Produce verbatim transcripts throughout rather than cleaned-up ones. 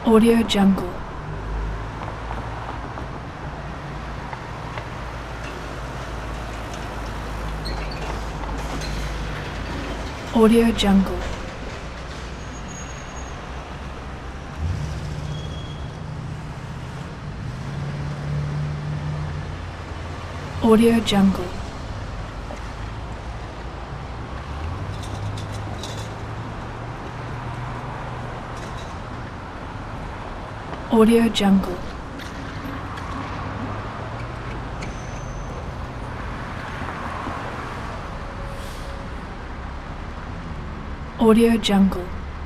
Audio Jungle. Audio Jungle. Audio Jungle. Audio Jungle. Audio Jungle.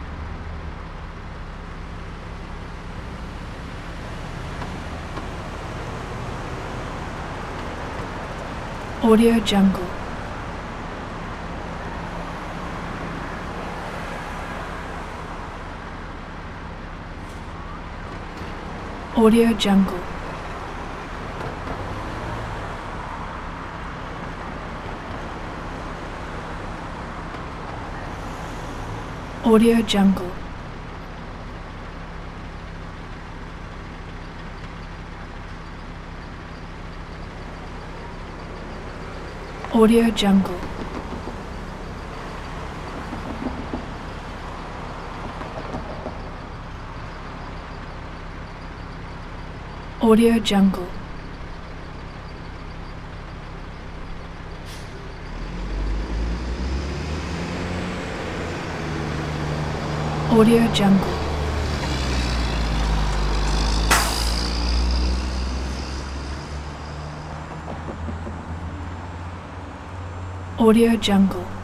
Audio Jungle. Audio Jungle. Audio Jungle. Audio Jungle. Audio Jungle. Audio Jungle. Audio Jungle.